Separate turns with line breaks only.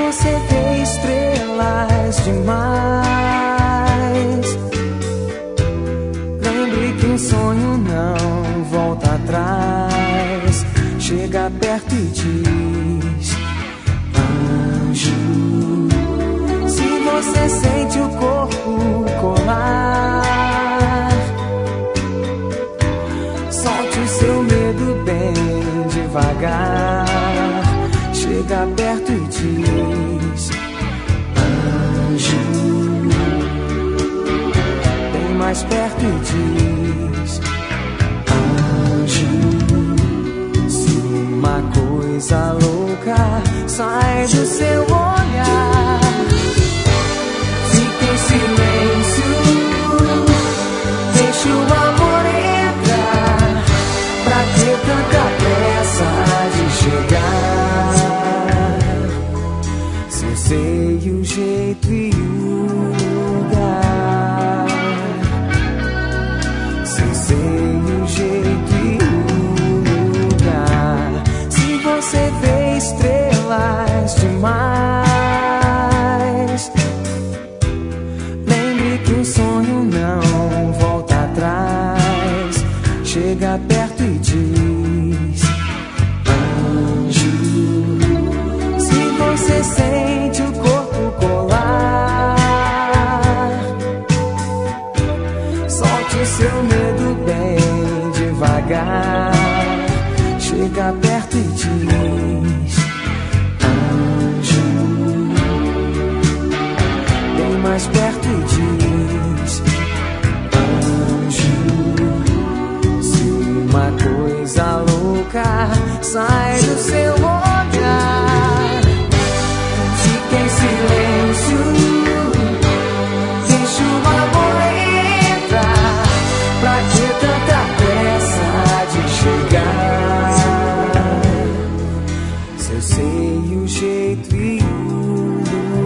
você vê estrelas demais, lembre que um sonho não volta atrás. Chega perto e diz: anjo. Se você sente o corpo colar, solte o seu medo bem devagar. Chega perto e diz: anjo. Vem mais perto e diz: anjo. Se uma coisa louca sai do seu olhar, fique em silêncio, deixa o amor entrar. Pra que tanta pressa de chegar? Se eu sei o jeito e o lugar, se eu sei o jeito e o lugar. Se você vê estrelas demais, lembre que o sonho não volta atrás. Chega perto e diz: anjo. Se você sente o corpo colar, solte o seu medo bem devagar. Chega perto e diz: anjo. Vem mais perto e diz: anjo. Se uma coisa louca sai do seu olhar, fique em silêncio, deixa o amor entrar. Pra que tanta pressa de chegar? Se eu sei o jeito e o